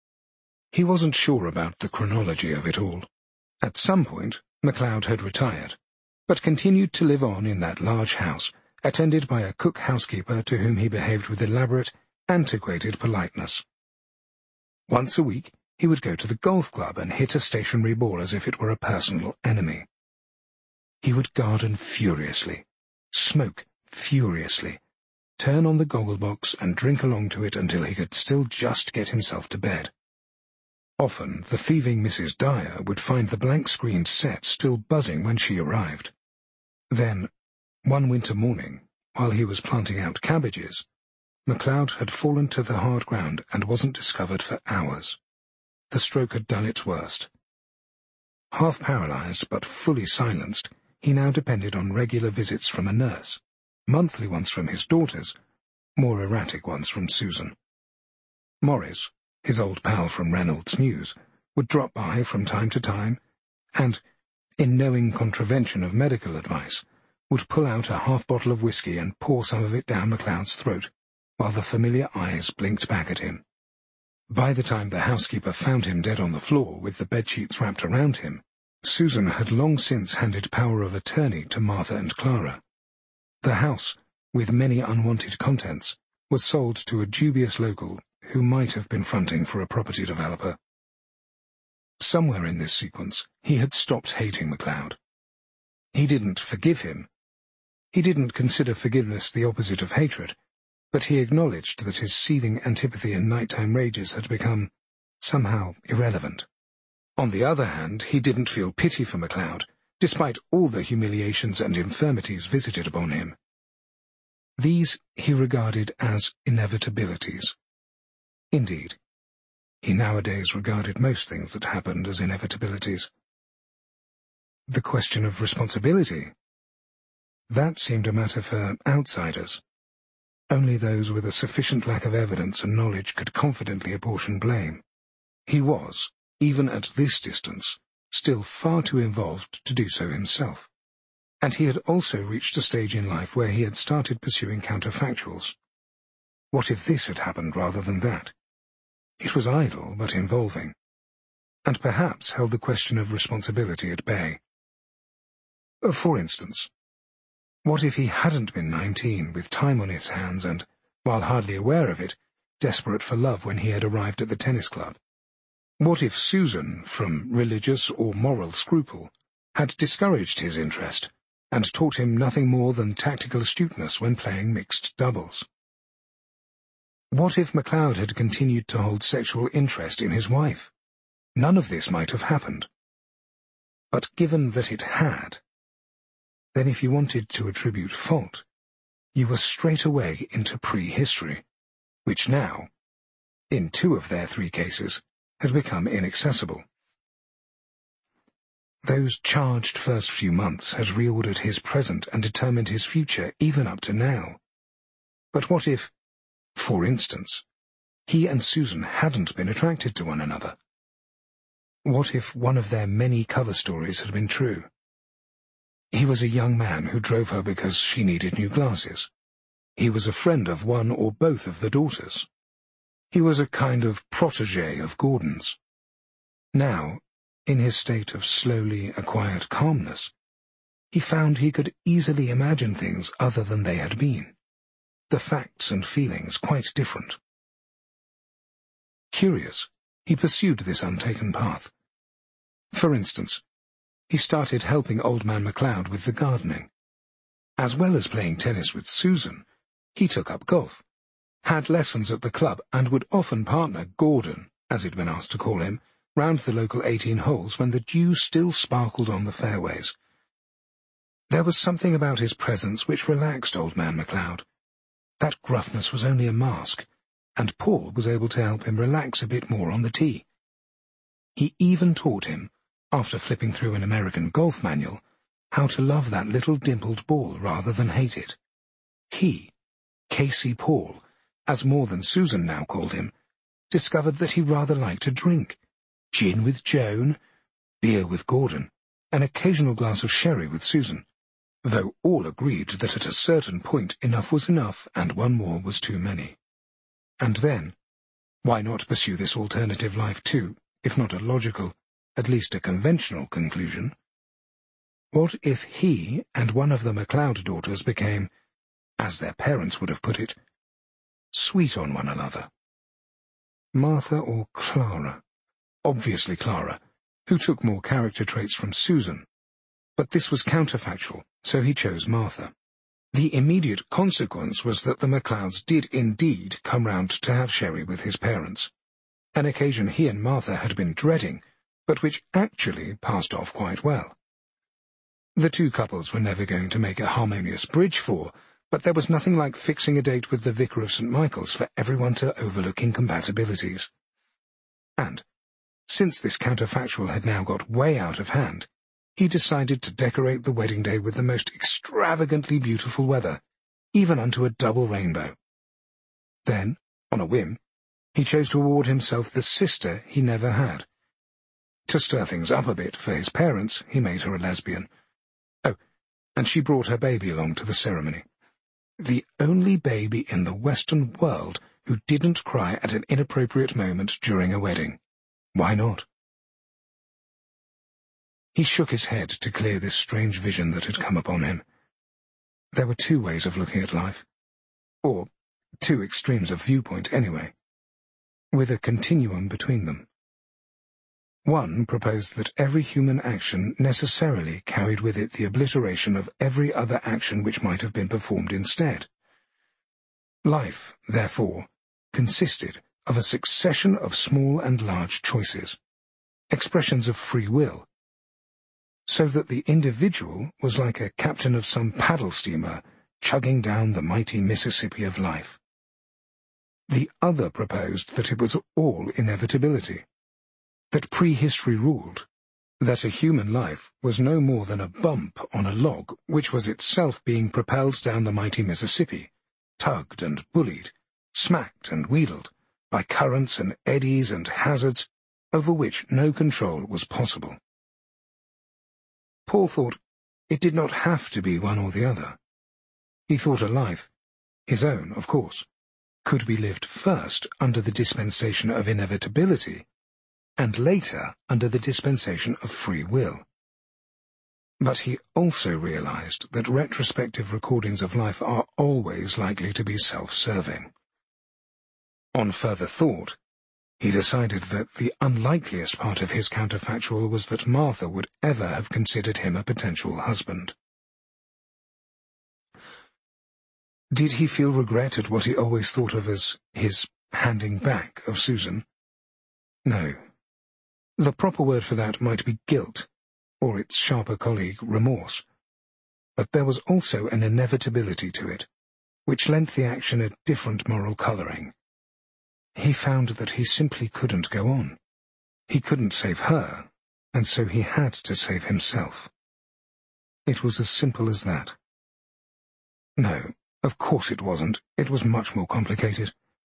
He wasn't sure about the chronology of it all. At some point, MacLeod had retired, but continued to live on in that large house, attended by a cook housekeeper to whom he behaved with elaborate, antiquated politeness. Once a week, he would go to the golf club and hit a stationary ball as if it were a personal enemy. He would garden furiously, smoke furiously, turn on the goggle-box and drink along to it until he could still just get himself to bed. Often the thieving Mrs. Dyer would find the blank-screened set still buzzing when she arrived. Then, one winter morning, while he was planting out cabbages, MacLeod had fallen to the hard ground and wasn't discovered for hours. The stroke had done its worst. Half paralyzed but fully silenced, he now depended on regular visits from a nurse, monthly ones from his daughters, more erratic ones from Susan. Morris, his old pal from Reynolds News, would drop by from time to time, and, in knowing contravention of medical advice, would pull out a half-bottle of whiskey and pour some of it down MacLeod's throat, while the familiar eyes blinked back at him. By the time the housekeeper found him dead on the floor with the bedsheets wrapped around him, Susan had long since handed power of attorney to Martha and Clara. The house, with many unwanted contents, was sold to a dubious local who might have been fronting for a property developer. Somewhere in this sequence, he had stopped hating MacLeod. He didn't forgive him. He didn't consider forgiveness the opposite of hatred, but he acknowledged that his seething antipathy and nighttime rages had become, somehow, irrelevant. On the other hand, he didn't feel pity for MacLeod, despite all the humiliations and infirmities visited upon him. These he regarded as inevitabilities. Indeed, he nowadays regarded most things that happened as inevitabilities. The question of responsibility, that seemed a matter for outsiders. Only those with a sufficient lack of evidence and knowledge could confidently apportion blame. He was, even at this distance, still far too involved to do so himself. And he had also reached a stage in life where he had started pursuing counterfactuals. What if this had happened rather than that? It was idle but involving, and perhaps held the question of responsibility at bay. For instance, what if he hadn't been 19, with time on his hands and, while hardly aware of it, desperate for love when he had arrived at the tennis club? What if Susan, from religious or moral scruple, had discouraged his interest and taught him nothing more than tactical astuteness when playing mixed doubles? What if MacLeod had continued to hold sexual interest in his wife? None of this might have happened. But given that it had, then if you wanted to attribute fault, you were straight away into prehistory, which now, in 2 of their 3 cases, had become inaccessible. Those charged first few months had reordered his present and determined his future even up to now. But what if, for instance, he and Susan hadn't been attracted to one another? What if one of their many cover stories had been true? He was a young man who drove her because she needed new glasses. He was a friend of one or both of the daughters. He was a kind of protégé of Gordon's. Now, in his state of slowly acquired calmness, he found he could easily imagine things other than they had been, the facts and feelings quite different. Curious, he pursued this untaken path. For instance, he started helping Old Man MacLeod with the gardening. As well as playing tennis with Susan, he took up golf, had lessons at the club, and would often partner Gordon, as he'd been asked to call him, round the local 18 holes when the dew still sparkled on the fairways. There was something about his presence which relaxed Old Man MacLeod. That gruffness was only a mask, and Paul was able to help him relax a bit more on the tee. He even taught him, after flipping through an American golf manual, how to love that little dimpled ball rather than hate it. He, Casey Paul, as more than Susan now called him, discovered that he rather liked to drink. Gin with Joan, beer with Gordon, an occasional glass of sherry with Susan, though all agreed that at a certain point enough was enough and one more was too many. And then, why not pursue this alternative life too, if not a logical, at least a conventional conclusion? What if he and one of the MacLeod daughters became, as their parents would have put it, sweet on one another? Martha or Clara? Obviously Clara, who took more character traits from Susan. But this was counterfactual, so he chose Martha. The immediate consequence was that the MacLeods did indeed come round to have sherry with his parents, an occasion he and Martha had been dreading, but which actually passed off quite well. The 2 couples were never going to make a harmonious bridge for, but there was nothing like fixing a date with the Vicar of St. Michael's for everyone to overlook incompatibilities. And, since this counterfactual had now got way out of hand, he decided to decorate the wedding day with the most extravagantly beautiful weather, even unto a double rainbow. Then, on a whim, he chose to award himself the sister he never had. To stir things up a bit for his parents, he made her a lesbian. Oh, and she brought her baby along to the ceremony. The only baby in the Western world who didn't cry at an inappropriate moment during a wedding. Why not? He shook his head to clear this strange vision that had come upon him. There were 2 ways of looking at life, or 2 extremes of viewpoint anyway, with a continuum between them. One proposed that every human action necessarily carried with it the obliteration of every other action which might have been performed instead. Life, therefore, consisted of a succession of small and large choices, expressions of free will. so that the individual was like a captain of some paddle steamer chugging down the mighty Mississippi of life. The other proposed that it was all inevitability, that prehistory ruled, that a human life was no more than a bump on a log which was itself being propelled down the mighty Mississippi, tugged and bullied, smacked and wheedled, by currents and eddies and hazards over which no control was possible. Paul thought it did not have to be one or the other. He thought a life, his own, of course, could be lived first under the dispensation of inevitability, and later under the dispensation of free will. But he also realized that retrospective recordings of life are always likely to be self-serving. On further thought, he decided that the unlikeliest part of his counterfactual was that Martha would ever have considered him a potential husband. Did he feel regret at what he always thought of as his handing back of Susan? No. The proper word for that might be guilt, or its sharper colleague, remorse. But there was also an inevitability to it, which lent the action a different moral colouring. He found that he simply couldn't go on. He couldn't save her, and so he had to save himself. It was as simple as that. No, of course it wasn't. It was much more complicated.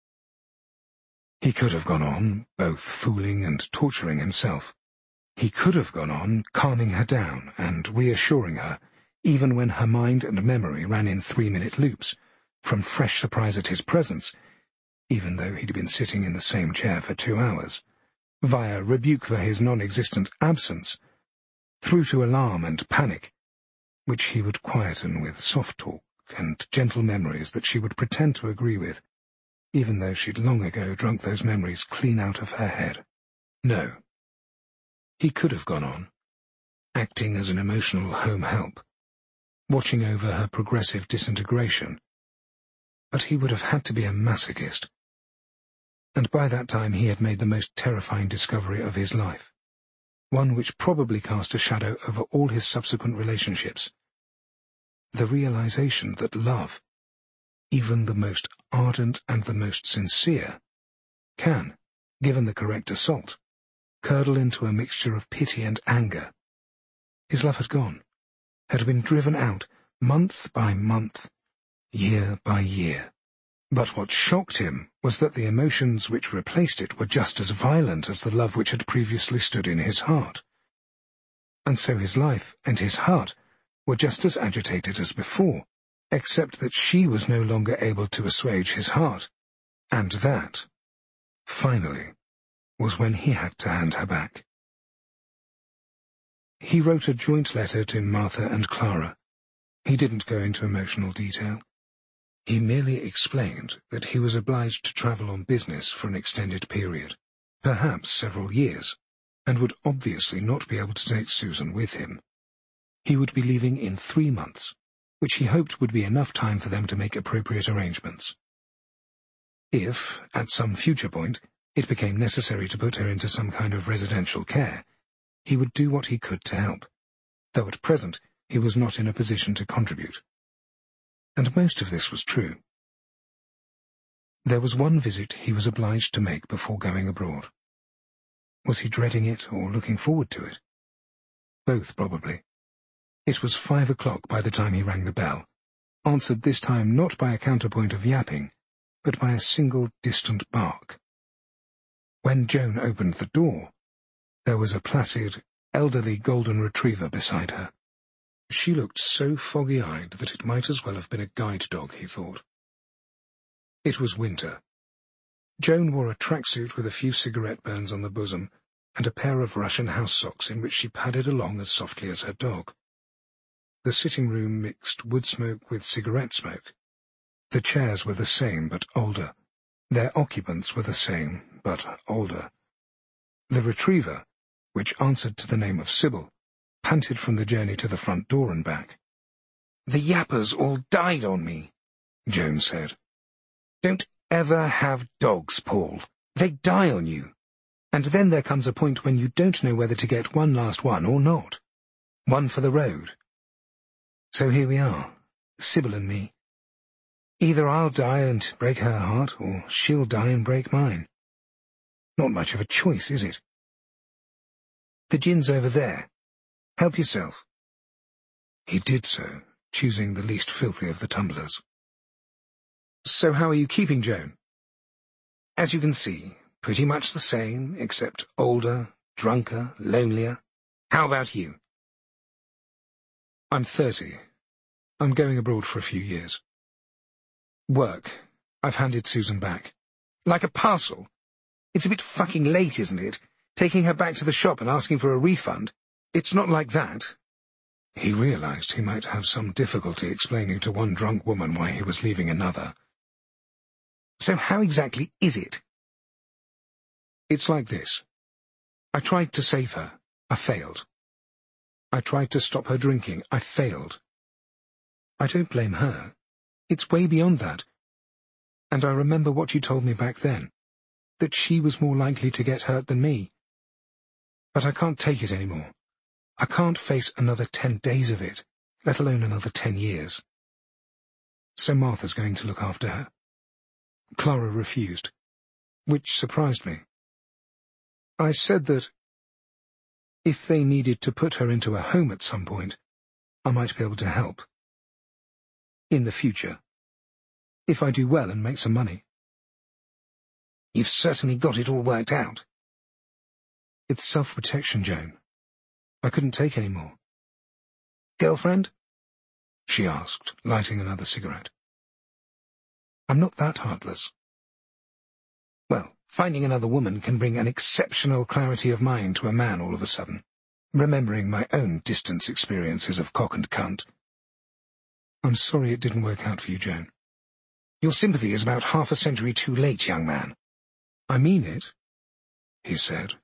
He could have gone on, both fooling and torturing himself. He could have gone on, calming her down and reassuring her, even when her mind and memory ran in 3-minute loops, from fresh surprise at his presence, even though he'd been sitting in the same chair for 2 hours, via rebuke for his non-existent absence, through to alarm and panic, which he would quieten with soft talk and gentle memories that she would pretend to agree with, even though she'd long ago drunk those memories clean out of her head. No. He could have gone on, acting as an emotional home help, watching over her progressive disintegration, but he would have had to be a masochist. And by that time he had made the most terrifying discovery of his life, one which probably cast a shadow over all his subsequent relationships. The realization that love, even the most ardent and the most sincere, can, given the correct assault, curdle into a mixture of pity and anger. His love had gone, had been driven out, month by month, year by year. But what shocked him was that the emotions which replaced it were just as violent as the love which had previously stood in his heart. And so his life and his heart were just as agitated as before, except that she was no longer able to assuage his heart, and that, finally, was when he had to hand her back. He wrote a joint letter to Martha and Clara. He didn't go into emotional detail. He merely explained that he was obliged to travel on business for an extended period, perhaps several years, and would obviously not be able to take Susan with him. He would be leaving in 3 months, which he hoped would be enough time for them to make appropriate arrangements. If, at some future point, it became necessary to put her into some kind of residential care, he would do what he could to help, though at present he was not in a position to contribute. And most of this was true. There was one visit he was obliged to make before going abroad. Was he dreading it or looking forward to it? Both, probably. It was 5 o'clock by the time he rang the bell, answered this time not by a counterpoint of yapping, but by a single distant bark. When Joan opened the door, there was a placid, elderly golden retriever beside her. She looked so foggy-eyed that it might as well have been a guide dog, he thought. It was winter. Joan wore a tracksuit with a few cigarette burns on the bosom, and a pair of Russian house socks in which she padded along as softly as her dog. The sitting room mixed wood smoke with cigarette smoke. The chairs were the same, but older. Their occupants were the same, but older. The retriever, which answered to the name of Sybil, panted from the journey to the front door and back. "The yappers all died on me," Joan said. "Don't ever have dogs, Paul. They die on you. And then there comes a point when you don't know whether to get one last one or not." One for the road. So here we are, Sybil and me. Either I'll die and break her heart, or she'll die and break mine. Not much of a choice, is it? The gin's over there. Help yourself. He did so, choosing the least filthy of the tumblers. So how are you keeping, Joan? As you can see, pretty much the same, except older, drunker, lonelier. How about you? I'm 30. I'm going abroad for a few years. Work. I've handed Susan back. Like a parcel. It's a bit fucking late, isn't it? Taking her back to the shop and asking for a refund. It's not like that. He realized he might have some difficulty explaining to one drunk woman why he was leaving another. So how exactly is it? It's like this. I tried to save her. I failed. I tried to stop her drinking. I failed. I don't blame her. It's way beyond that. And I remember what you told me back then, that she was more likely to get hurt than me. But I can't take it anymore. I can't face another 10 days of it, let alone another 10 years. So Martha's going to look after her. Clara refused, which surprised me. I said that if they needed to put her into a home at some point, I might be able to help. In the future. If I do well and make some money. You've certainly got it all worked out. It's self-protection, Joan. I couldn't take any more. Girlfriend? She asked, lighting another cigarette. I'm not that heartless. Well, finding another woman can bring an exceptional clarity of mind to a man all of a sudden, remembering my own distance experiences of cock and cunt. I'm sorry it didn't work out for you, Joan. Your sympathy is about half a century too late, young man. I mean it, he said.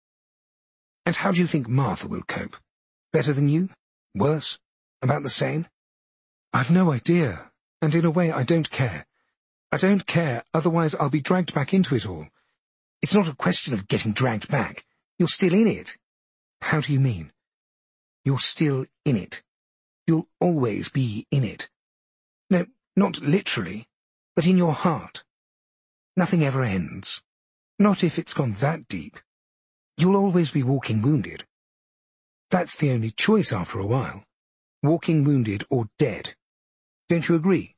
And how do you think Martha will cope? Better than you? Worse? About the same? I've no idea, and in a way I don't care. I don't care, otherwise I'll be dragged back into it all. It's not a question of getting dragged back. You're still in it. How do you mean? You're still in it. You'll always be in it. No, not literally, but in your heart. Nothing ever ends. Not if it's gone that deep. You'll always be walking wounded. That's the only choice after a while. Walking wounded or dead. Don't you agree?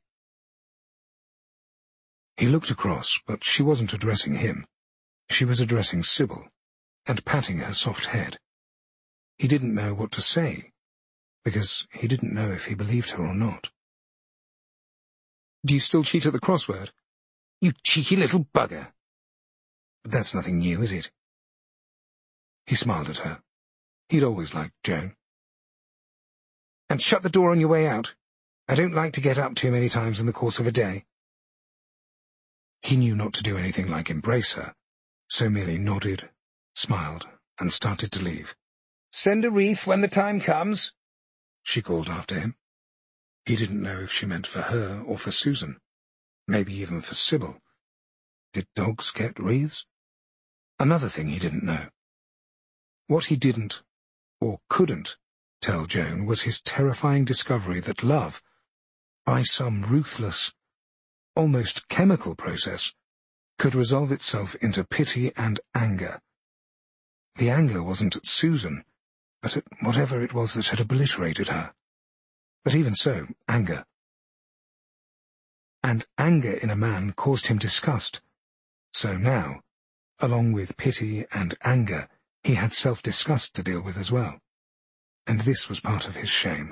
He looked across, but she wasn't addressing him. She was addressing Sybil, and patting her soft head. He didn't know what to say, because he didn't know if he believed her or not. Do you still cheat at the crossword? You cheeky little bugger. But that's nothing new, is it? He smiled at her. He'd always liked Joan. And shut the door on your way out. I don't like to get up too many times in the course of a day. He knew not to do anything like embrace her, so merely nodded, smiled, and started to leave. Send a wreath when the time comes, she called after him. He didn't know if she meant for her or for Susan, maybe even for Sybil. Did dogs get wreaths? Another thing he didn't know. What he didn't, or couldn't, tell Joan was his terrifying discovery that love, by some ruthless, almost chemical process, could resolve itself into pity and anger. The anger wasn't at Susan, but at whatever it was that had obliterated her. But even so, anger. And anger in a man caused him disgust. So now, along with pity and anger, he had self-disgust to deal with as well. And this was part of his shame.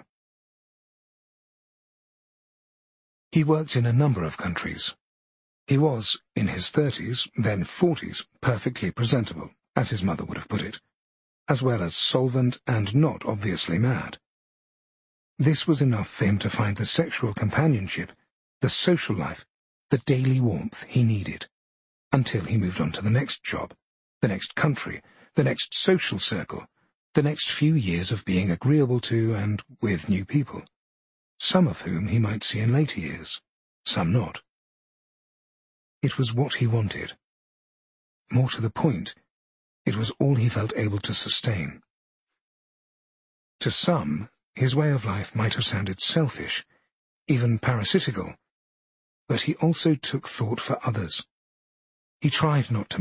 He worked in a number of countries. He was, in his 30s, then 40s, perfectly presentable, as his mother would have put it, as well as solvent and not obviously mad. This was enough for him to find the sexual companionship, the social life, the daily warmth he needed, until he moved on to the next job, the next country, the next social circle, the next few years of being agreeable to and with new people, some of whom he might see in later years, some not. It was what he wanted. More to the point, it was all he felt able to sustain. To some, his way of life might have sounded selfish, even parasitical, but he also took thought for others. He tried not to